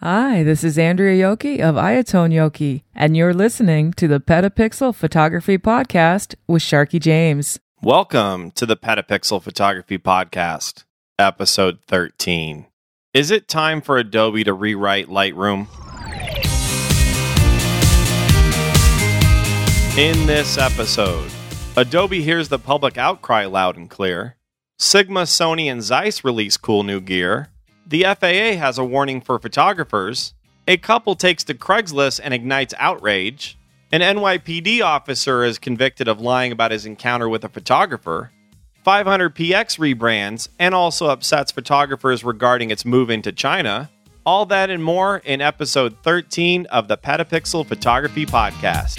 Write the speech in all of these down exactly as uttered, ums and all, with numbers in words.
Hi, this is Andrea Yoki of Iatone Yoki, and you're listening to the Petapixel Photography Podcast with Sharky James. Welcome to the Petapixel Photography Podcast, episode thirteen. Is it time for Adobe to rewrite Lightroom? In this episode, Adobe hears the public outcry loud and clear. Sigma, Sony, and Zeiss release cool new gear. The F A A has a warning for photographers. A couple takes to Craigslist and ignites outrage. An N Y P D officer is convicted of lying about his encounter with a photographer. five hundred P X rebrands and also upsets photographers regarding its move into China. All that and more in episode thirteen of the Petapixel Photography Podcast.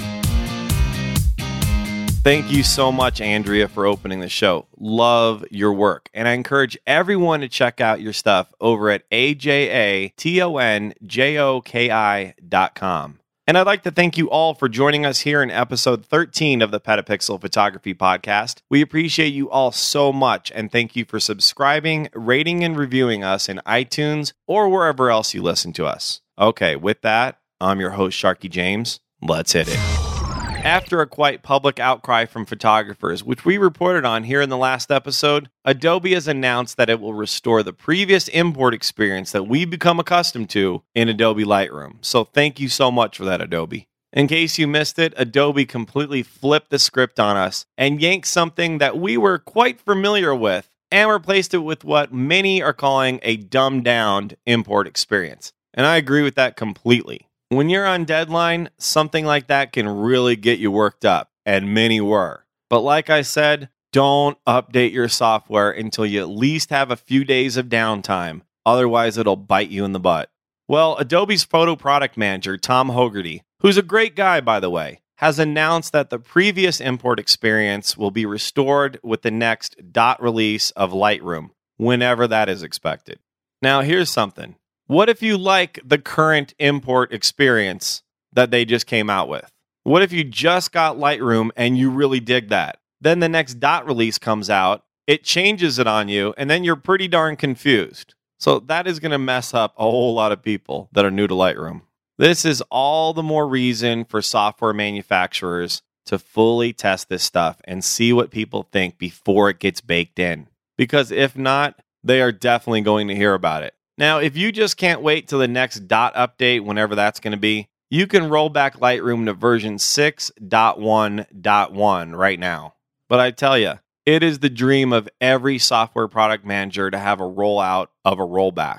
Thank you so much, Andrea, for opening the show. Love your work. And I encourage everyone to check out your stuff over at A J A T O N J O K I dot com. And I'd like to thank you all for joining us here in episode thirteen of the Petapixel Photography Podcast. We appreciate you all so much, and thank you for subscribing, rating, and reviewing us in iTunes or wherever else you listen to us. Okay, with that, I'm your host, Sharky James. Let's hit it. After a quite public outcry from photographers, which we reported on here in the last episode, Adobe has announced that it will restore the previous import experience that we've become accustomed to in Adobe Lightroom. So thank you so much for that, Adobe. In case you missed it, Adobe completely flipped the script on us and yanked something that we were quite familiar with and replaced it with what many are calling a dumbed-down import experience. And I agree with that completely. When you're on deadline, something like that can really get you worked up, and many were. But like I said, don't update your software until you at least have a few days of downtime. Otherwise, it'll bite you in the butt. Well, Adobe's photo product manager, Tom Hogarty, who's a great guy, by the way, has announced that the previous import experience will be restored with the next dot release of Lightroom, whenever that is expected. Now, here's something. What if you like the current import experience that they just came out with? What if you just got Lightroom and you really dig that? Then the next dot release comes out, it changes it on you, and then you're pretty darn confused. So that is going to mess up a whole lot of people that are new to Lightroom. This is all the more reason for software manufacturers to fully test this stuff and see what people think before it gets baked in. Because if not, they are definitely going to hear about it. Now, if you just can't wait till the next dot update, whenever that's going to be, you can roll back Lightroom to version six point one point one right now. But I tell you, it is the dream of every software product manager to have a rollout of a rollback.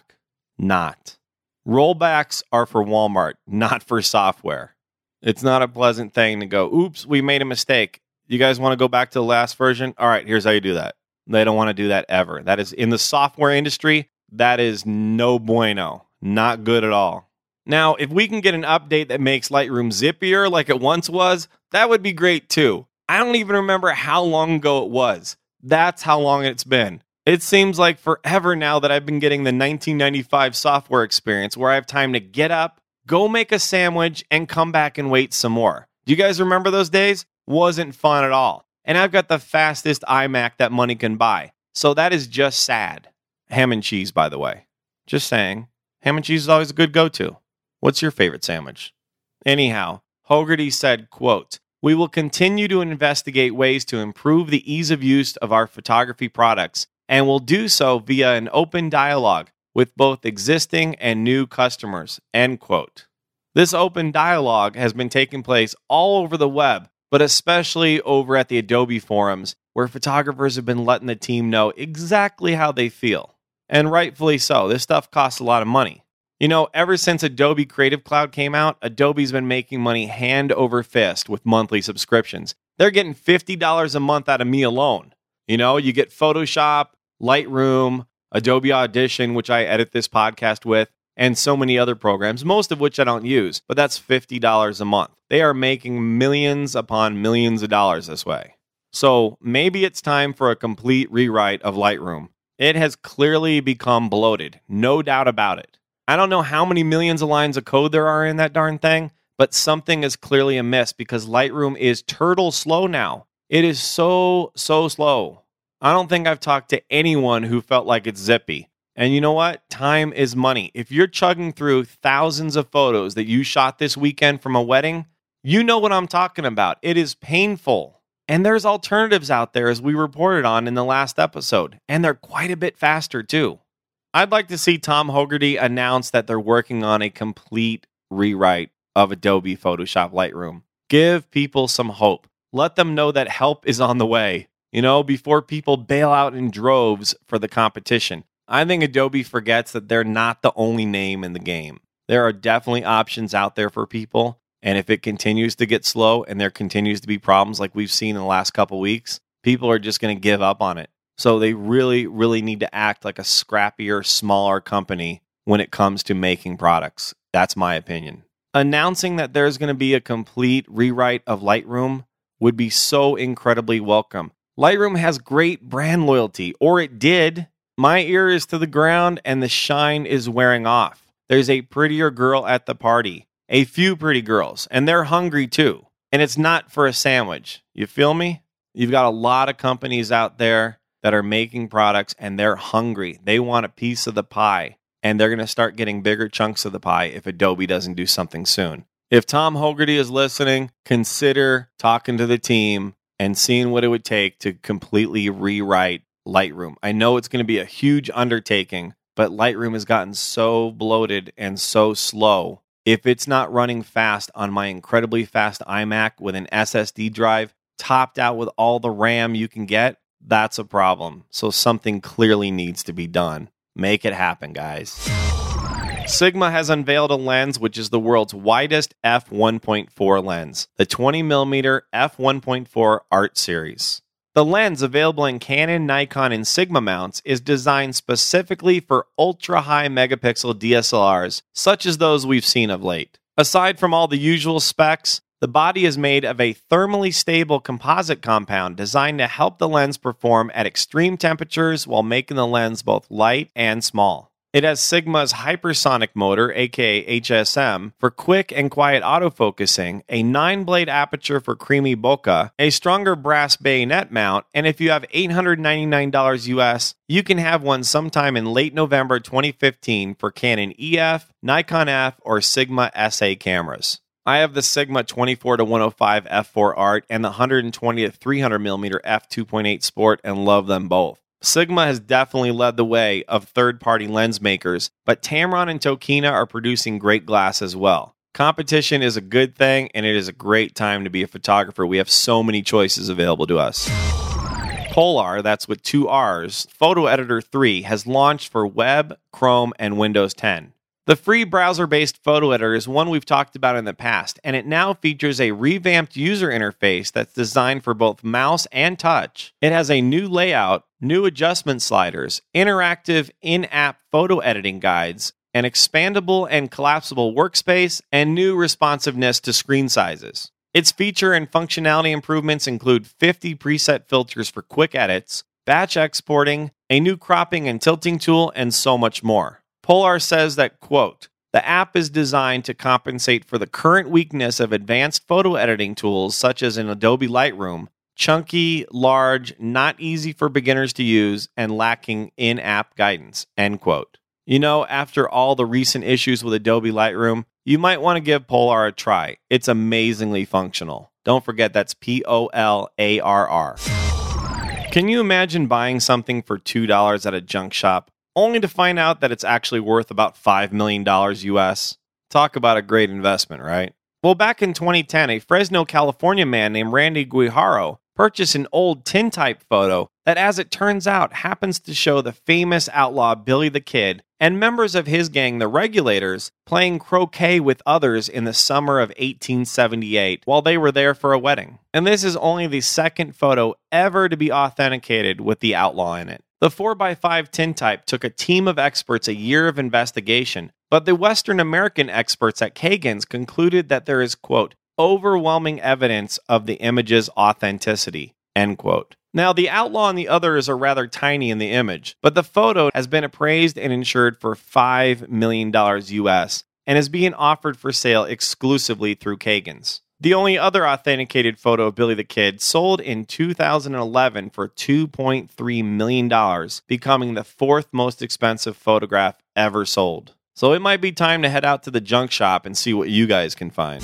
Not. Rollbacks are for Walmart, not for software. It's not a pleasant thing to go, oops, we made a mistake. You guys want to go back to the last version? All right, here's how you do that. They don't want to do that ever. That is in the software industry. That is no bueno. Not good at all. Now, if we can get an update that makes Lightroom zippier like it once was, that would be great too. I don't even remember how long ago it was. That's how long it's been. It seems like forever now that I've been getting the nineteen ninety-five software experience where I have time to get up, go make a sandwich, and come back and wait some more. Do you guys remember those days? Wasn't fun at all. And I've got the fastest iMac that money can buy. So that is just sad. Ham and cheese, by the way. Just saying. Ham and cheese is always a good go-to. What's your favorite sandwich? Anyhow, Hogarty said, quote, "We will continue to investigate ways to improve the ease of use of our photography products, and will do so via an open dialogue with both existing and new customers," end quote. This open dialogue has been taking place all over the web, but especially over at the Adobe forums, where photographers have been letting the team know exactly how they feel. And rightfully so. This stuff costs a lot of money. You know, ever since Adobe Creative Cloud came out, Adobe's been making money hand over fist with monthly subscriptions. They're getting fifty dollars a month out of me alone. You know, you get Photoshop, Lightroom, Adobe Audition, which I edit this podcast with, and so many other programs, most of which I don't use, but that's fifty dollars a month. They are making millions upon millions of dollars this way. So maybe it's time for a complete rewrite of Lightroom. It has clearly become bloated, no doubt about it. I don't know how many millions of lines of code there are in that darn thing, but something is clearly amiss because Lightroom is turtle slow now. It is so, so slow. I don't think I've talked to anyone who felt like it's zippy. And you know what? Time is money. If you're chugging through thousands of photos that you shot this weekend from a wedding, you know what I'm talking about. It is painful. And there's alternatives out there, as we reported on in the last episode. And they're quite a bit faster, too. I'd like to see Tom Hogarty announce that they're working on a complete rewrite of Adobe Photoshop Lightroom. Give people some hope. Let them know that help is on the way, you know, before people bail out in droves for the competition. I think Adobe forgets that they're not the only name in the game. There are definitely options out there for people. And if it continues to get slow and there continues to be problems like we've seen in the last couple weeks, people are just going to give up on it. So they really, really need to act like a scrappier, smaller company when it comes to making products. That's my opinion. Announcing that there's going to be a complete rewrite of Lightroom would be so incredibly welcome. Lightroom has great brand loyalty, or it did. My ear is to the ground and the shine is wearing off. There's a prettier girl at the party, a few pretty girls, and they're hungry too. And it's not for a sandwich. You feel me? You've got a lot of companies out there that are making products and they're hungry. They want a piece of the pie, and they're going to start getting bigger chunks of the pie if Adobe doesn't do something soon. If Tom Hogarty is listening, consider talking to the team and seeing what it would take to completely rewrite Lightroom. I know it's going to be a huge undertaking, but Lightroom has gotten so bloated and so slow. If it's not running fast on my incredibly fast iMac with an S S D drive topped out with all the RAM you can get, that's a problem. So something clearly needs to be done. Make it happen, guys. Sigma has unveiled a lens which is the world's widest f one point four lens, the twenty millimeter f one point four Art Series. The lens, available in Canon, Nikon, and Sigma mounts, is designed specifically for ultra-high megapixel D S L Rs, such as those we've seen of late. Aside from all the usual specs, the body is made of a thermally stable composite compound designed to help the lens perform at extreme temperatures while making the lens both light and small. It has Sigma's hypersonic motor, aka H S M, for quick and quiet autofocusing, a nine-blade aperture for creamy bokeh, a stronger brass bayonet mount, and if you have eight hundred ninety-nine dollars U S, you can have one sometime in late November twenty fifteen for Canon E F, Nikon F, or Sigma S A cameras. I have the Sigma twenty-four to one oh five f four Art and the one twenty to three hundred millimeter f two point eight Sport and love them both. Sigma has definitely led the way of third-party lens makers, but Tamron and Tokina are producing great glass as well. Competition is a good thing, and it is a great time to be a photographer. We have so many choices available to us. Polar, that's with two R's, Photo Editor three has launched for Web, Chrome, and Windows ten. The free browser-based photo editor is one we've talked about in the past, and it now features a revamped user interface that's designed for both mouse and touch. It has a new layout, new adjustment sliders, interactive in-app photo editing guides, an expandable and collapsible workspace, and new responsiveness to screen sizes. Its feature and functionality improvements include fifty preset filters for quick edits, batch exporting, a new cropping and tilting tool, and so much more. Polar says that, quote, the app is designed to compensate for the current weakness of advanced photo editing tools such as in Adobe Lightroom, chunky, large, not easy for beginners to use, and lacking in-app guidance, end quote. You know, after all the recent issues with Adobe Lightroom, you might want to give Polar a try. It's amazingly functional. Don't forget that's P O L A R R. Can you imagine buying something for two dollars at a junk shop, only to find out that it's actually worth about five million dollars U S? Talk about a great investment, right? Well, back in twenty ten, a Fresno, California man named Randy Guijarro purchased an old tintype photo that, as it turns out, happens to show the famous outlaw Billy the Kid and members of his gang, the Regulators, playing croquet with others in the summer of eighteen seventy-eight while they were there for a wedding. And this is only the second photo ever to be authenticated with the outlaw in it. The four by five tintype took a team of experts a year of investigation, but the Western American experts at Kagan's concluded that there is, quote, overwhelming evidence of the image's authenticity, end quote. Now, the outlaw and the others are rather tiny in the image, but the photo has been appraised and insured for five million dollars U S and is being offered for sale exclusively through Kagan's. The only other authenticated photo of Billy the Kid sold in two thousand eleven for two point three million dollars, becoming the fourth most expensive photograph ever sold. So it might be time to head out to the junk shop and see what you guys can find.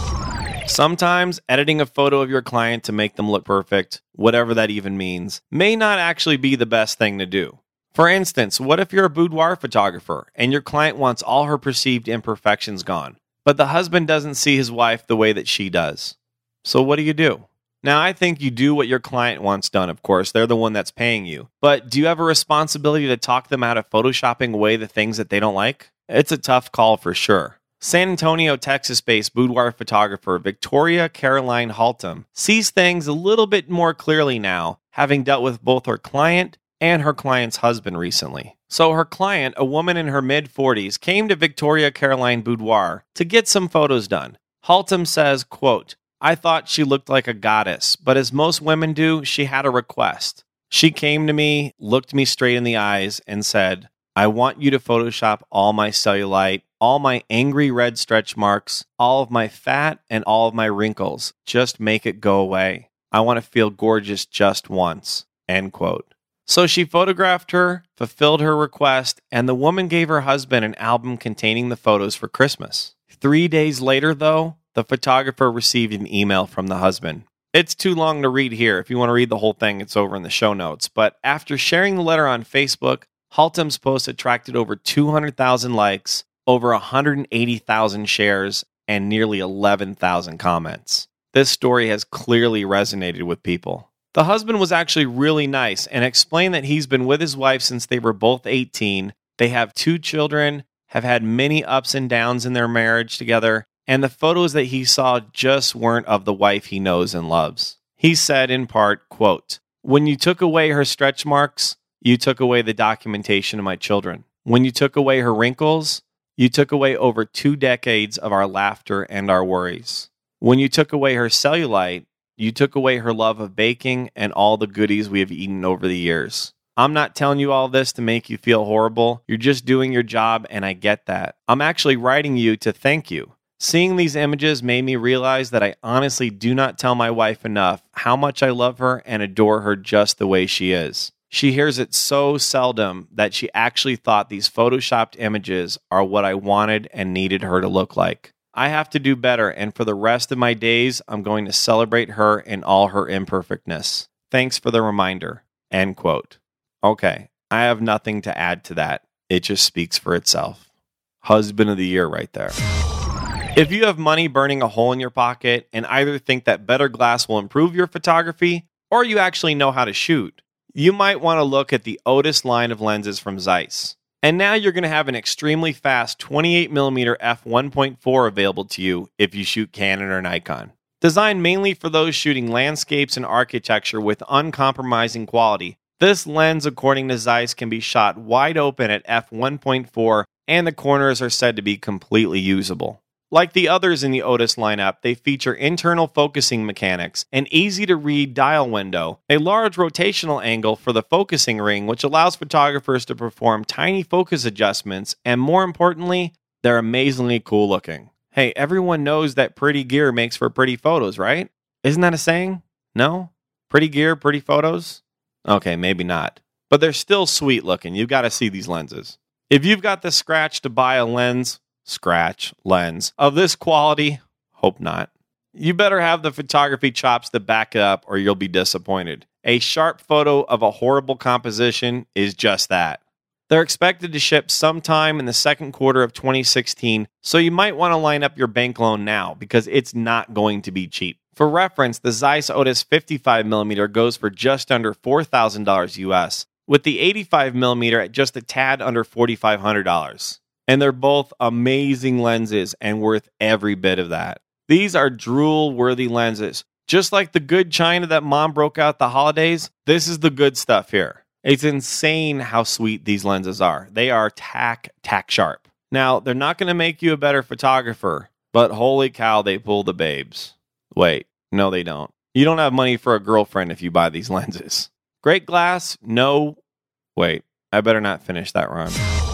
Sometimes editing a photo of your client to make them look perfect, whatever that even means, may not actually be the best thing to do. For instance, what if you're a boudoir photographer and your client wants all her perceived imperfections gone, but the husband doesn't see his wife the way that she does? So what do you do? Now, I think you do what your client wants done, of course. They're the one that's paying you. But do you have a responsibility to talk them out of photoshopping away the things that they don't like? It's a tough call for sure. San Antonio, Texas-based boudoir photographer Victoria Caroline Haltom sees things a little bit more clearly now, having dealt with both her client and her client's husband recently. So her client, a woman in her mid-forties, came to Victoria Caroline Boudoir to get some photos done. Haltom says, quote, "I thought she looked like a goddess, but as most women do, she had a request. She came to me, looked me straight in the eyes, and said, 'I want you to Photoshop all my cellulite, all my angry red stretch marks, all of my fat, and all of my wrinkles. Just make it go away. I want to feel gorgeous just once.'" End quote. So she photographed her, fulfilled her request, and the woman gave her husband an album containing the photos for Christmas. Three days later, though, the photographer received an email from the husband. It's too long to read here. If you want to read the whole thing, it's over in the show notes. But after sharing the letter on Facebook, Haltom's post attracted over two hundred thousand likes, over one hundred eighty thousand shares, and nearly eleven thousand comments. This story has clearly resonated with people. The husband was actually really nice and explained that he's been with his wife since they were both eighteen. They have two children, have had many ups and downs in their marriage together, and the photos that he saw just weren't of the wife he knows and loves. He said in part, quote, "When you took away her stretch marks, you took away the documentation of my children. When you took away her wrinkles, you took away over two decades of our laughter and our worries. When you took away her cellulite, you took away her love of baking and all the goodies we have eaten over the years. I'm not telling you all this to make you feel horrible. You're just doing your job, and I get that. I'm actually writing you to thank you. Seeing these images made me realize that I honestly do not tell my wife enough how much I love her and adore her just the way she is. She hears it so seldom that she actually thought these photoshopped images are what I wanted and needed her to look like. I have to do better, and for the rest of my days, I'm going to celebrate her in all her imperfectness. Thanks for the reminder." End quote. Okay, I have nothing to add to that. It just speaks for itself. Husband of the year right there. If you have money burning a hole in your pocket and either think that better glass will improve your photography, or you actually know how to shoot, you might want to look at the Otis line of lenses from Zeiss. And now you're going to have an extremely fast twenty-eight millimeter f one point four available to you if you shoot Canon or Nikon. Designed mainly for those shooting landscapes and architecture with uncompromising quality, this lens, according to Zeiss, can be shot wide open at f one point four, and the corners are said to be completely usable. Like the others in the Otis lineup, they feature internal focusing mechanics, an easy-to-read dial window, a large rotational angle for the focusing ring, which allows photographers to perform tiny focus adjustments, and more importantly, they're amazingly cool looking. Hey, everyone knows that pretty gear makes for pretty photos, right? Isn't that a saying? No? Pretty gear, pretty photos? Okay, maybe not. But they're still sweet looking. You've got to see these lenses. If you've got the scratch to buy a lens, scratch lens of this quality, hope not, you better have the photography chops to back it up or you'll be disappointed. A sharp photo of a horrible composition is just that. They're expected to ship sometime in the second quarter of twenty sixteen, so you might want to line up your bank loan now because it's not going to be cheap. For reference, the Zeiss Otis fifty-five millimeter goes for just under four thousand dollars U S, with the eighty-five millimeter at just a tad under four thousand five hundred dollars. And they're both amazing lenses and worth every bit of that. These are drool-worthy lenses. Just like the good china that mom broke out the holidays, this is the good stuff here. It's insane how sweet these lenses are. They are tack, tack sharp. Now, they're not going to make you a better photographer, but holy cow, they pull the babes. Wait, no they don't. You don't have money for a girlfriend if you buy these lenses. Great glass? No. Wait, I better not finish that rhyme.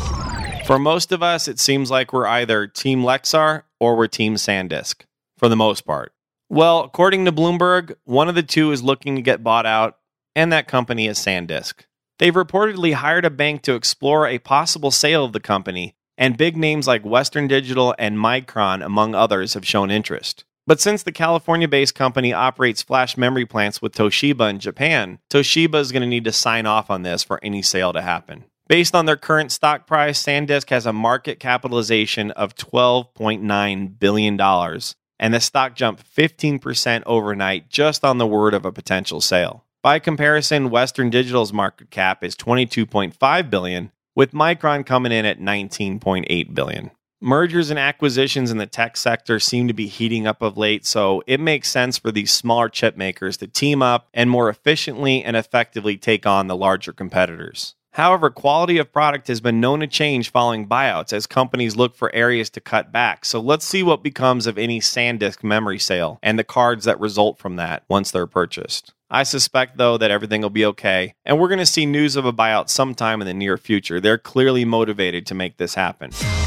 For most of us, it seems like we're either Team Lexar or we're Team SanDisk, for the most part. Well, according to Bloomberg, one of the two is looking to get bought out, and that company is SanDisk. They've reportedly hired a bank to explore a possible sale of the company, and big names like Western Digital and Micron, among others, have shown interest. But since the California-based company operates flash memory plants with Toshiba in Japan, Toshiba is going to need to sign off on this for any sale to happen. Based on their current stock price, SanDisk has a market capitalization of twelve point nine billion dollars, and the stock jumped fifteen percent overnight just on the word of a potential sale. By comparison, Western Digital's market cap is twenty-two point five billion dollars, with Micron coming in at nineteen point eight billion dollars. Mergers and acquisitions in the tech sector seem to be heating up of late, so it makes sense for these smaller chip makers to team up and more efficiently and effectively take on the larger competitors. However, quality of product has been known to change following buyouts as companies look for areas to cut back. So let's see what becomes of any SanDisk memory sale and the cards that result from that once they're purchased. I suspect, though, that everything will be okay, and we're going to see news of a buyout sometime in the near future. They're clearly motivated to make this happen.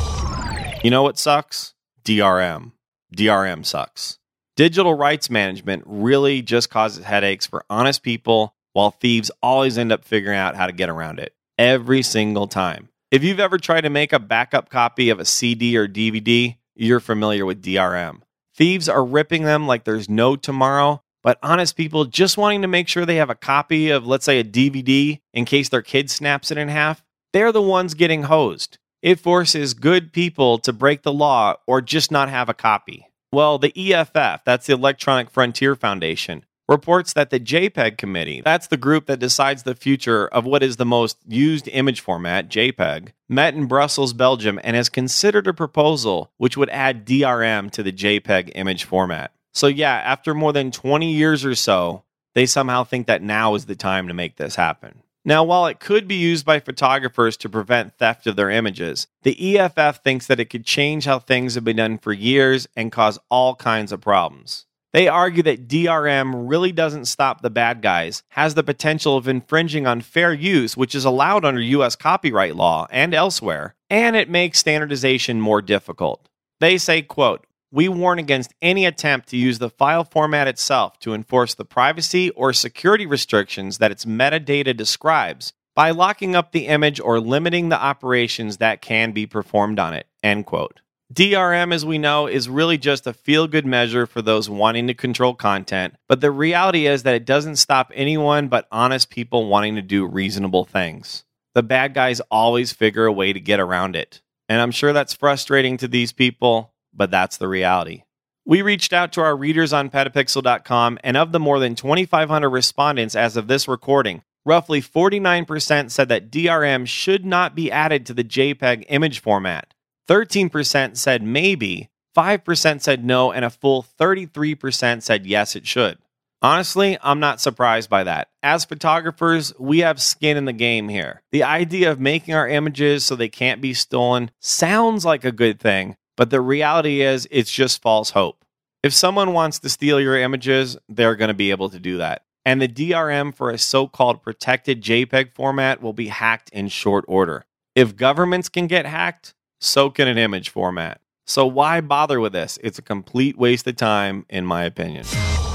You know what sucks? D R M. D R M sucks. Digital rights management really just causes headaches for honest people, while thieves always end up figuring out how to get around it. Every single time. If you've ever tried to make a backup copy of a C D or D V D, you're familiar with D R M. Thieves are ripping them like there's no tomorrow, but honest people just wanting to make sure they have a copy of, let's say, a D V D in case their kid snaps it in half, they're the ones getting hosed. It forces good people to break the law or just not have a copy. Well, the E F F, that's the Electronic Frontier Foundation, reports that the JPEG Committee, that's the group that decides the future of what is the most used image format, JPEG, met in Brussels, Belgium, and has considered a proposal which would add D R M to the JPEG image format. So yeah, after more than twenty years or so, they somehow think that now is the time to make this happen. Now, while it could be used by photographers to prevent theft of their images, the E F F thinks that it could change how things have been done for years and cause all kinds of problems. They argue that D R M really doesn't stop the bad guys, has the potential of infringing on fair use, which is allowed under U S copyright law and elsewhere, and it makes standardization more difficult. They say, quote, "We warn against any attempt to use the file format itself to enforce the privacy or security restrictions that its metadata describes by locking up the image or limiting the operations that can be performed on it," end quote. D R M, as we know, is really just a feel-good measure for those wanting to control content, but the reality is that it doesn't stop anyone but honest people wanting to do reasonable things. The bad guys always figure a way to get around it, and I'm sure that's frustrating to these people, but that's the reality. We reached out to our readers on petapixel dot com, and of the more than twenty-five hundred respondents as of this recording, roughly forty-nine percent said that D R M should not be added to the JPEG image format. thirteen percent said maybe, five percent said no, and a full thirty-three percent said yes, it should. Honestly, I'm not surprised by that. As photographers, we have skin in the game here. The idea of making our images so they can't be stolen sounds like a good thing, but the reality is it's just false hope. If someone wants to steal your images, they're going to be able to do that. And the D R M for a so-called protected JPEG format will be hacked in short order. If governments can get hacked, so can an image format. So why bother with this? It's a complete waste of time, in my opinion.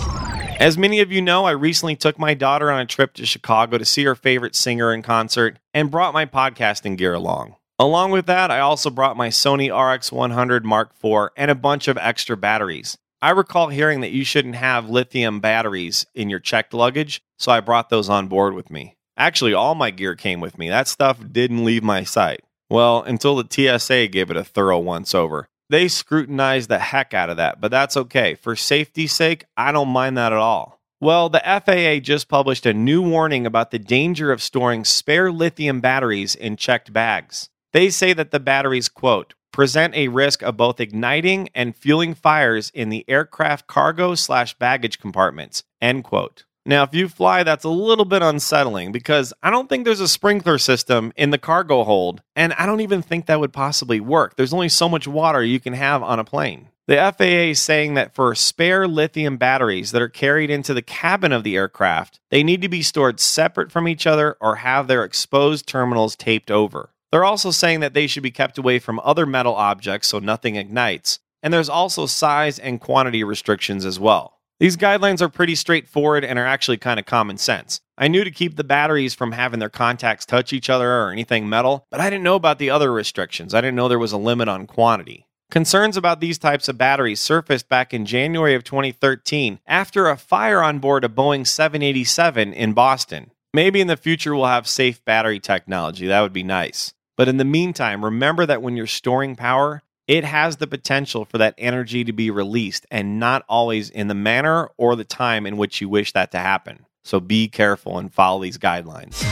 As many of you know, I recently took my daughter on a trip to Chicago to see her favorite singer in concert and brought my podcasting gear along. Along with that, I also brought my Sony R X one hundred Mark four and a bunch of extra batteries. I recall hearing that you shouldn't have lithium batteries in your checked luggage, so I brought those on board with me. Actually, all my gear came with me. That stuff didn't leave my sight. Well, until the T S A gave it a thorough once-over. They scrutinized the heck out of that, but that's okay. For safety's sake, I don't mind that at all. Well, the F A A just published a new warning about the danger of storing spare lithium batteries in checked bags. They say that the batteries, quote, present a risk of both igniting and fueling fires in the aircraft cargo slash baggage compartments, end quote. Now, if you fly, that's a little bit unsettling because I don't think there's a sprinkler system in the cargo hold, and I don't even think that would possibly work. There's only so much water you can have on a plane. The F A A is saying that for spare lithium batteries that are carried into the cabin of the aircraft, they need to be stored separate from each other or have their exposed terminals taped over. They're also saying that they should be kept away from other metal objects so nothing ignites. and there's also size and quantity restrictions as well. These guidelines are pretty straightforward and are actually kind of common sense. I knew to keep the batteries from having their contacts touch each other or anything metal, but I didn't know about the other restrictions. I didn't know there was a limit on quantity. Concerns about these types of batteries surfaced back in January of twenty thirteen after a fire on board a Boeing seven eighty-seven in Boston. Maybe in the future we'll have safe battery technology. That would be nice. But in the meantime, remember that when you're storing power, it has the potential for that energy to be released and not always in the manner or the time in which you wish that to happen. So be careful and follow these guidelines.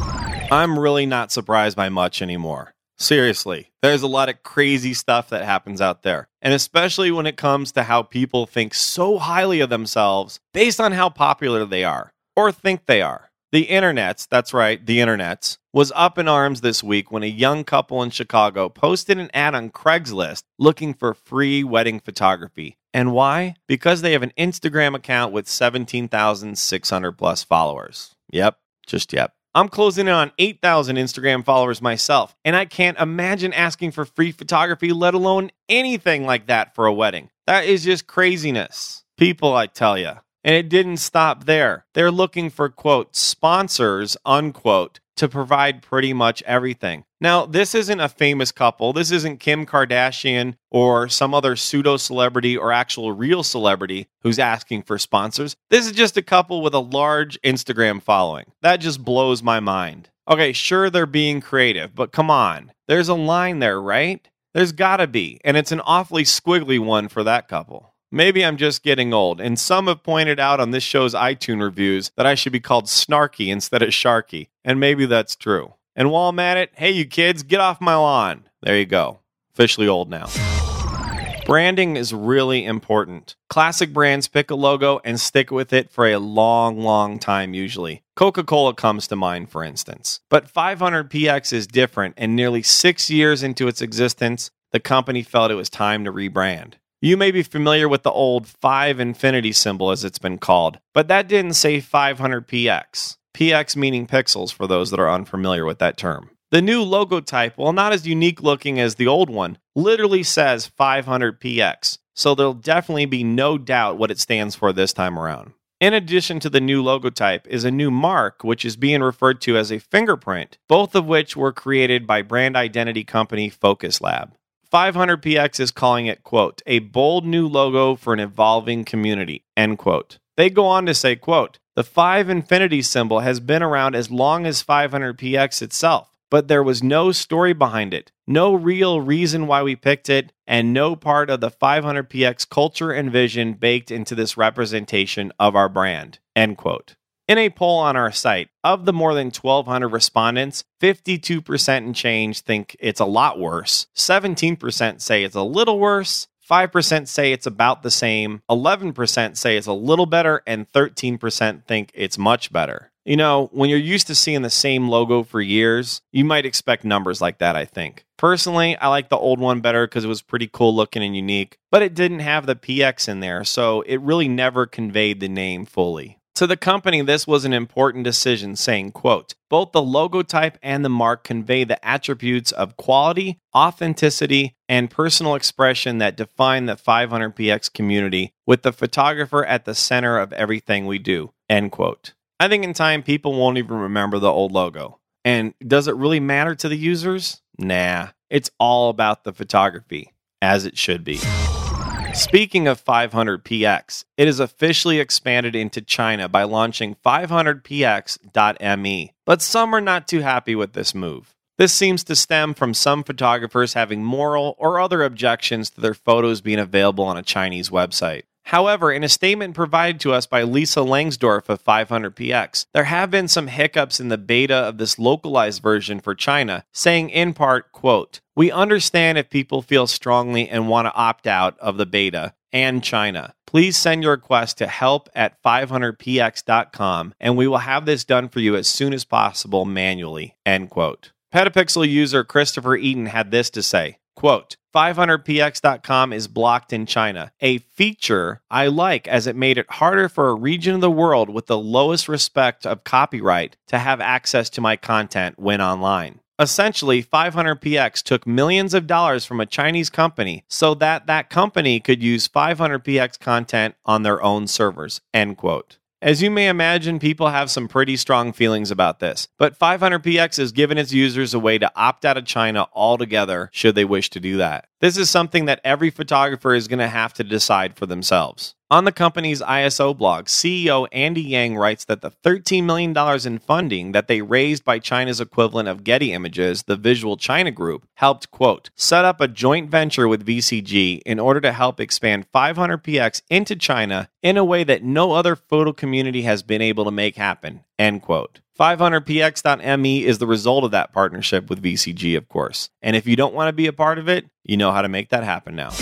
I'm really not surprised by much anymore. Seriously, there's a lot of crazy stuff that happens out there. And especially when it comes to how people think so highly of themselves based on how popular they are or think they are. The internets, that's right, the internets, was up in arms this week when a young couple in Chicago posted an ad on Craigslist looking for free wedding photography. And why? Because they have an Instagram account with seventeen thousand six hundred plus followers. Yep, just yep. I'm closing in on eight thousand Instagram followers myself, and I can't imagine asking for free photography, let alone anything like that for a wedding. That is just craziness. People, I tell you. And it didn't stop there. They're looking for, quote, sponsors, unquote, to provide pretty much everything. Now, this isn't a famous couple. This isn't Kim Kardashian or some other pseudo-celebrity or actual real celebrity who's asking for sponsors. This is just a couple with a large Instagram following. That just blows my mind. Okay, sure, they're being creative, but come on. There's a line there, right? There's gotta be, and it's an awfully squiggly one for that couple. Maybe I'm just getting old, and some have pointed out on this show's iTunes reviews that I should be called Snarky instead of Sharky, and maybe that's true. And while I'm at it, hey you kids, get off my lawn. There you go. Officially old now. Branding is really important. Classic brands pick a logo and stick with it for a long, long time usually. Coca-Cola comes to mind, for instance. But five hundred P X is different, and nearly six years into its existence, the company felt it was time to rebrand. You may be familiar with the old five infinity symbol as it's been called, but that didn't say five hundred P X. P X meaning pixels for those that are unfamiliar with that term. The new logo type, while not as unique looking as the old one, literally says five hundred P X, so there'll definitely be no doubt what it stands for this time around. In addition to the new logo type is a new mark, which is being referred to as a fingerprint, both of which were created by brand identity company Focus Lab. five hundred P X is calling it, quote, a bold new logo for an evolving community, end quote. They go on to say, quote, the five infinity symbol has been around as long as five hundred P X itself, but there was no story behind it, no real reason why we picked it, and no part of the five hundred P X culture and vision baked into this representation of our brand, end quote. In a poll on our site, of the more than twelve hundred respondents, fifty-two percent and change think it's a lot worse, seventeen percent say it's a little worse, five percent say it's about the same, eleven percent say it's a little better, and thirteen percent think it's much better. You know, when you're used to seeing the same logo for years, you might expect numbers like that, I think. Personally, I like the old one better because it was pretty cool looking and unique, but it didn't have the P X in there, so it really never conveyed the name fully. To the company, this was an important decision, saying, quote, both the logo type and the mark convey the attributes of quality, authenticity, and personal expression that define the five hundred P X community, with the photographer at the center of everything we do, end quote. I think in time, people won't even remember the old logo. And does it really matter to the users? Nah, it's all about the photography, as it should be. Speaking of five hundred P X, it is officially expanded into China by launching five hundred P X dot M E, but some are not too happy with this move. This seems to stem from some photographers having moral or other objections to their photos being available on a Chinese website. However, in a statement provided to us by Lisa Langsdorff of five hundred P X, there have been some hiccups in the beta of this localized version for China, saying in part, quote, we understand if people feel strongly and want to opt out of the beta and China. Please send your request to help at five hundred P X dot com and we will have this done for you as soon as possible manually, end quote. Petapixel user Christopher Eaton had this to say, quote, five hundred P X dot com is blocked in China, a feature I like as it made it harder for a region of the world with the lowest respect of copyright to have access to my content when online. Essentially, five hundred P X took millions of dollars from a Chinese company so that that company could use five hundred P X content on their own servers, end quote. As you may imagine, people have some pretty strong feelings about this, but five hundred P X has given its users a way to opt out of China altogether should they wish to do that. This is something that every photographer is going to have to decide for themselves. On the company's I S O blog, C E O Andy Yang writes that the thirteen million dollars in funding that they raised by China's equivalent of Getty Images, the Visual China Group, helped, quote, set up a joint venture with V C G in order to help expand five hundred P X into China in a way that no other photo community has been able to make happen, end quote. five hundred P X dot M E is the result of that partnership with V C G, of course. And if you don't want to be a part of it, you know how to make that happen now.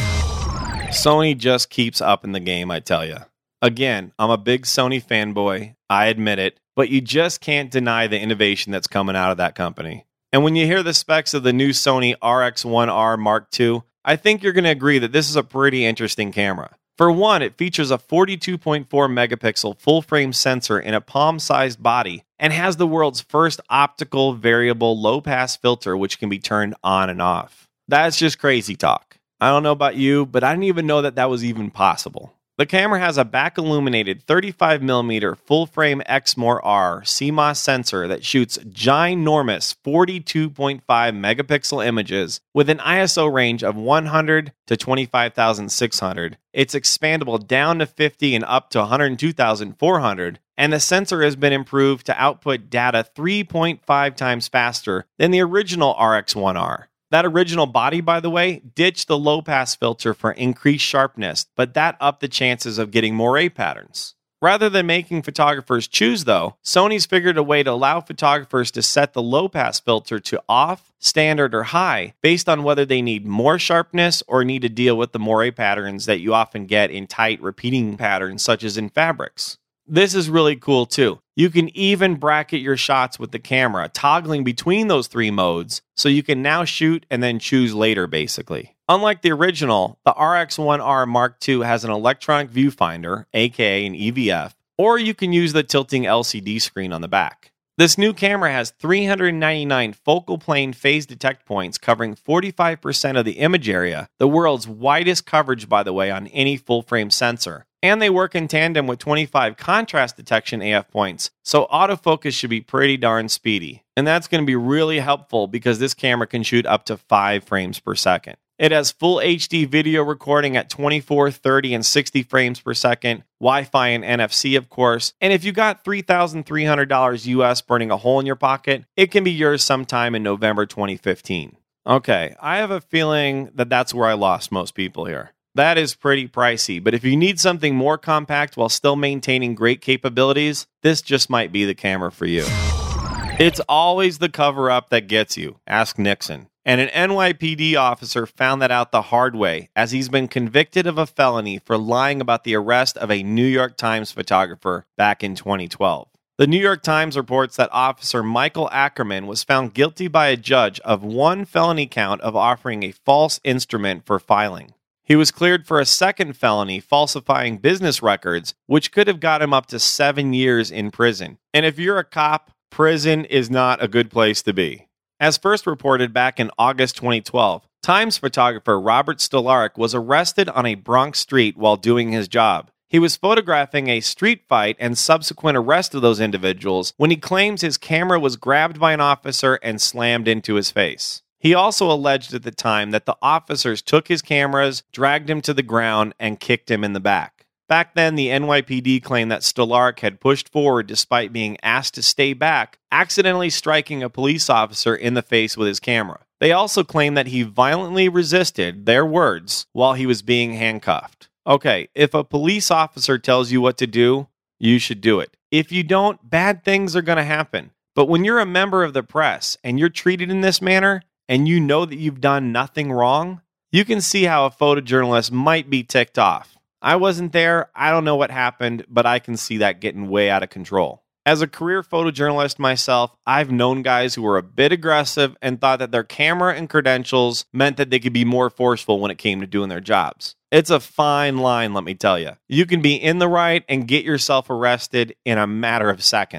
Sony just keeps up in the game, I tell you. Again, I'm a big Sony fanboy, I admit it, but you just can't deny the innovation that's coming out of that company. And when you hear the specs of the new Sony R X one R Mark two, I think you're going to agree that this is a pretty interesting camera. For one, it features a forty-two point four megapixel full-frame sensor in a palm-sized body and has the world's first optical variable low-pass filter which can be turned on and off. That's just crazy talk. I don't know about you, but I didn't even know that that was even possible. The camera has a back-illuminated thirty-five millimeter full-frame Exmor R C M O S sensor that shoots ginormous forty-two point five megapixel images with an I S O range of one hundred to twenty-five thousand six hundred. It's expandable down to fifty and up to one hundred two thousand four hundred, and the sensor has been improved to output data three point five times faster than the original R X one R. That original body, by the way, ditched the low-pass filter for increased sharpness, but that upped the chances of getting moire patterns. Rather than making photographers choose, though, Sony's figured a way to allow photographers to set the low-pass filter to off, standard, or high based on whether they need more sharpness or need to deal with the moire patterns that you often get in tight, repeating patterns such as in fabrics. This is really cool too. You can even bracket your shots with the camera, toggling between those three modes, so you can now shoot and then choose later, basically. Unlike the original, the R X one R Mark two has an electronic viewfinder, aka an E V F, or you can use the tilting L C D screen on the back. This new camera has three hundred ninety-nine focal plane phase detect points covering forty-five percent of the image area, the world's widest coverage, by the way, on any full-frame sensor. And they work in tandem with twenty-five contrast detection A F points, so autofocus should be pretty darn speedy. And that's going to be really helpful because this camera can shoot up to five frames per second. It has full H D video recording at twenty-four, thirty, and sixty frames per second, Wi-Fi and N F C, of course. And if you got three thousand three hundred dollars U S burning a hole in your pocket, it can be yours sometime in November twenty fifteen. Okay, I have a feeling that that's where I lost most people here. That is pretty pricey, but if you need something more compact while still maintaining great capabilities, this just might be the camera for you. It's always the cover-up that gets you, ask Nixon. And an N Y P D officer found that out the hard way, as he's been convicted of a felony for lying about the arrest of a New York Times photographer back in twenty twelve. The New York Times reports that Officer Michael Ackerman was found guilty by a judge of one felony count of offering a false instrument for filing. He was cleared for a second felony, falsifying business records, which could have got him up to seven years in prison. And if you're a cop, prison is not a good place to be. As first reported back in August twenty twelve, Times photographer Robert Stolarik was arrested on a Bronx street while doing his job. He was photographing a street fight and subsequent arrest of those individuals when he claims his camera was grabbed by an officer and slammed into his face. He also alleged at the time that the officers took his cameras, dragged him to the ground, and kicked him in the back. Back then, the N Y P D claimed that Stolarik had pushed forward despite being asked to stay back, accidentally striking a police officer in the face with his camera. They also claimed that he violently resisted, their words, while he was being handcuffed. Okay, if a police officer tells you what to do, you should do it. If you don't, bad things are going to happen. But when you're a member of the press and you're treated in this manner, and you know that you've done nothing wrong, you can see how a photojournalist might be ticked off. I wasn't there, I don't know what happened, but I can see that getting way out of control. As a career photojournalist myself, I've known guys who were a bit aggressive and thought that their camera and credentials meant that they could be more forceful when it came to doing their jobs. It's a fine line, let me tell you. You can be in the right and get yourself arrested in a matter of seconds.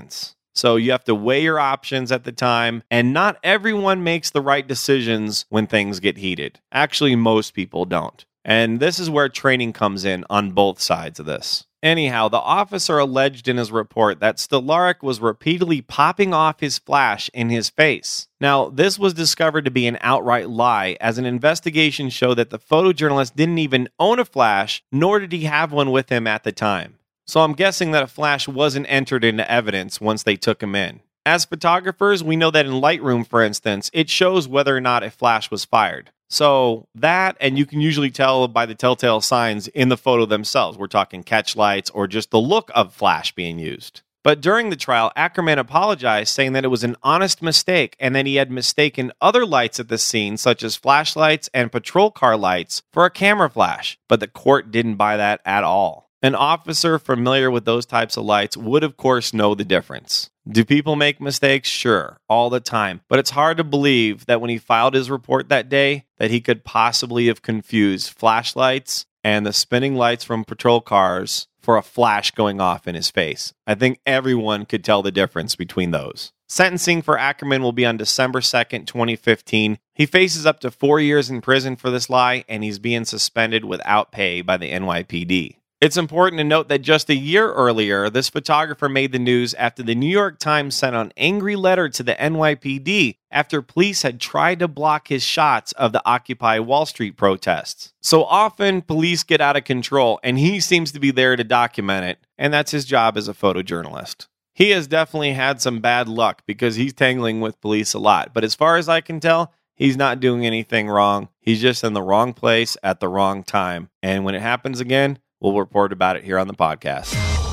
So you have to weigh your options at the time, and not everyone makes the right decisions when things get heated. Actually, most people don't. And this is where training comes in on both sides of this. Anyhow, the officer alleged in his report that Stolarik was repeatedly popping off his flash in his face. Now, this was discovered to be an outright lie, as an investigation showed that the photojournalist didn't even own a flash, nor did he have one with him at the time. So I'm guessing that a flash wasn't entered into evidence once they took him in. As photographers, we know that in Lightroom, for instance, it shows whether or not a flash was fired. So that, and you can usually tell by the telltale signs in the photo themselves. We're talking catch lights or just the look of flash being used. But during the trial, Ackerman apologized, saying that it was an honest mistake and that he had mistaken other lights at the scene, such as flashlights and patrol car lights, for a camera flash. But the court didn't buy that at all. An officer familiar with those types of lights would, of course, know the difference. Do people make mistakes? Sure, all the time. But it's hard to believe that when he filed his report that day, that he could possibly have confused flashlights and the spinning lights from patrol cars for a flash going off in his face. I think everyone could tell the difference between those. Sentencing for Ackerman will be on December second, twenty fifteen. He faces up to four years in prison for this lie, and he's being suspended without pay by the N Y P D. It's important to note that just a year earlier, this photographer made the news after the New York Times sent an angry letter to the N Y P D after police had tried to block his shots of the Occupy Wall Street protests. So often, police get out of control, and he seems to be there to document it, and that's his job as a photojournalist. He has definitely had some bad luck because he's tangling with police a lot, but as far as I can tell, he's not doing anything wrong. He's just in the wrong place at the wrong time, and when it happens again, we'll report about it here on the podcast.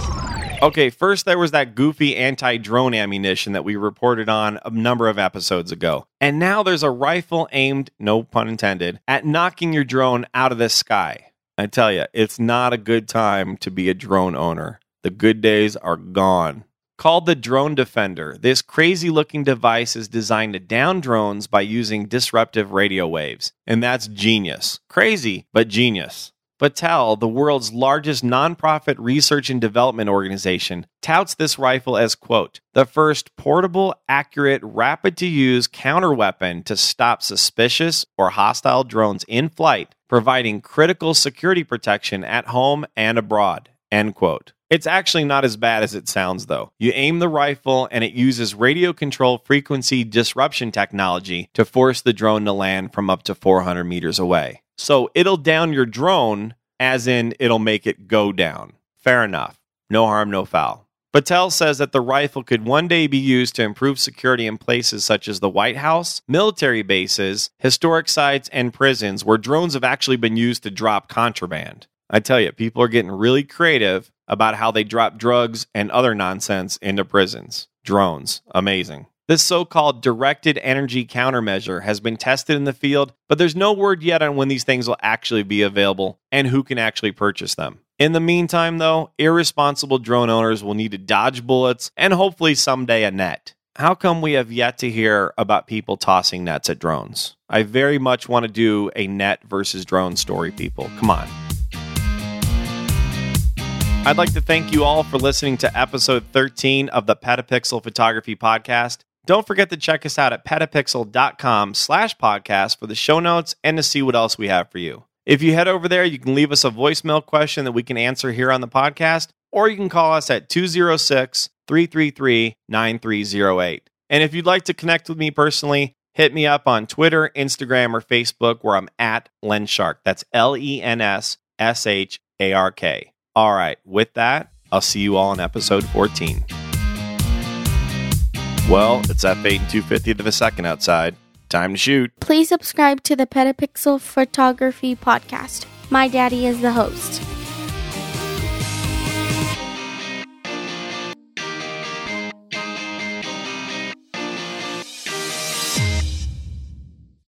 Okay, first there was that goofy anti-drone ammunition that we reported on a number of episodes ago. And now there's a rifle aimed, no pun intended, at knocking your drone out of the sky. I tell you, it's not a good time to be a drone owner. The good days are gone. Called the Drone Defender, this crazy-looking device is designed to down drones by using disruptive radio waves. And that's genius. Crazy, but genius. Battelle, the world's largest nonprofit research and development organization, touts this rifle as, quote, the first portable, accurate, rapid-to-use counterweapon to stop suspicious or hostile drones in flight, providing critical security protection at home and abroad, end quote. It's actually not as bad as it sounds, though. You aim the rifle, and it uses radio control frequency disruption technology to force the drone to land from up to four hundred meters away. So it'll down your drone, as in it'll make it go down. Fair enough. No harm, no foul. Battelle says that the rifle could one day be used to improve security in places such as the White House, military bases, historic sites, and prisons where drones have actually been used to drop contraband. I tell you, people are getting really creative about how they drop drugs and other nonsense into prisons. Drones. Amazing. This so-called directed energy countermeasure has been tested in the field, but there's no word yet on when these things will actually be available and who can actually purchase them. In the meantime, though, irresponsible drone owners will need to dodge bullets and hopefully someday a net. How come we have yet to hear about people tossing nets at drones? I very much want to do a net versus drone story, people. Come on. I'd like to thank you all for listening to episode thirteen of the Petapixel Photography Podcast. Don't forget to check us out at petapixel.com slash podcast for the show notes and to see what else we have for you. If you head over there, you can leave us a voicemail question that we can answer here on the podcast, or you can call us at two oh six, three three three, nine three oh eight. And if you'd like to connect with me personally, hit me up on Twitter, Instagram, or Facebook, where I'm at Lenshark. That's L E N S S H A R K. All right, with that, I'll see you all in episode fourteen. Well, it's F eight and two fiftieth of a second outside. Time to shoot. Please subscribe to the Petapixel Photography Podcast. My daddy is the host.